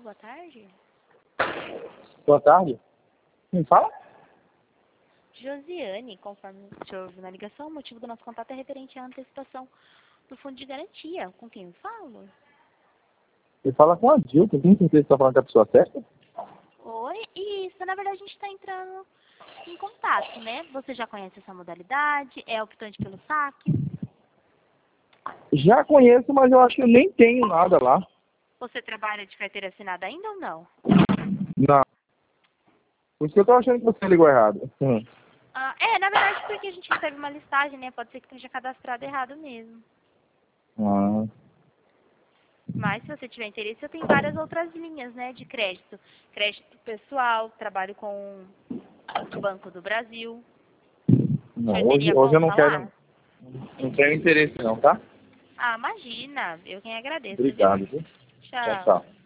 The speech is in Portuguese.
boa tarde. Boa tarde. Quem fala? Josiane, conforme o senhor viu na ligação, o motivo do nosso contato é referente à antecipação do fundo de garantia. Com quem eu falo? Você fala com a Dil, tem certeza que você está falando com a pessoa certa? Oi, isso, na verdade a gente está entrando em contato, né? Você já conhece essa modalidade? É optante pelo saque? Já conheço, mas eu acho que eu nem tenho nada lá. Você trabalha de carteira assinada ainda ou não? Não. Por isso que eu tô achando que você ligou errado. Na verdade porque a gente recebe uma listagem, né? Pode ser que esteja cadastrado errado mesmo. Ah. Mas se você tiver interesse, eu tenho várias outras linhas, né, de crédito. Crédito pessoal, trabalho com o Banco do Brasil. Não, Você hoje teria eu como não falar? quero. Não tenho interesse não, tá? Ah, imagina. Eu quem agradeço, viu? Obrigado, viu? Tchau, Tchau. tchau.